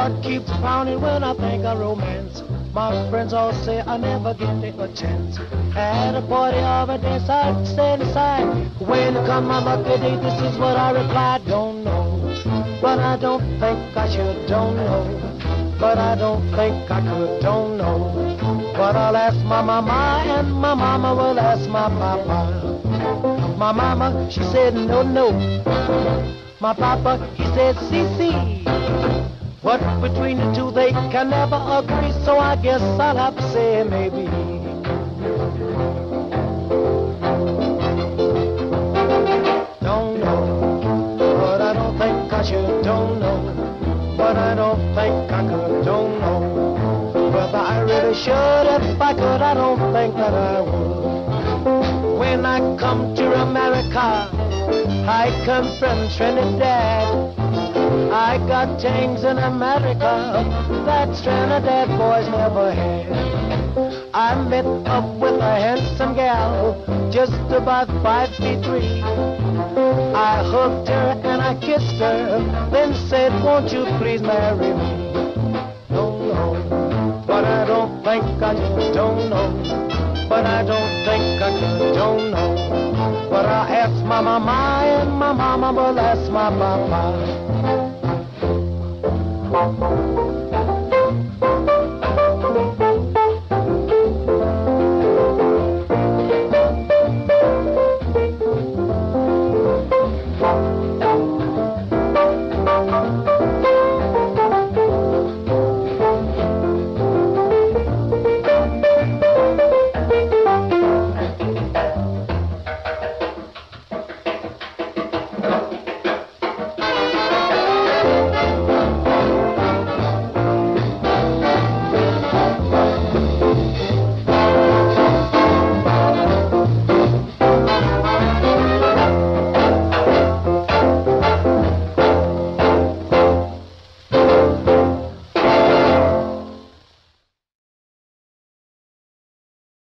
heart keeps pounding when I think of romance. My friends all say I never get a chance. At a party or a dance, I'd stand aside. When come my lucky day, this is what I replied. Don't know, but I don't think I should. Don't know, but I don't think I could. Don't know, but I'll ask my mama, and my mama will ask my papa. My mama, she said no, no. My papa, he said see. But between the two they can never agree, so I guess I'll have to say maybe. Don't know, but I don't think I should. Don't know, but I don't think I could. Don't know whether I really should. If I could, I don't think that I would. When I come to America, I come from Trinidad. I got things in America that Trinidad boys never had. I met up with a handsome gal, just about 5'3". I hugged her and I kissed her, then said, won't you please marry me? Don't know, but I don't think I could. Don't know, but I don't think I could. Don't know, but I'll ask my mama, and my mama will ask my papa.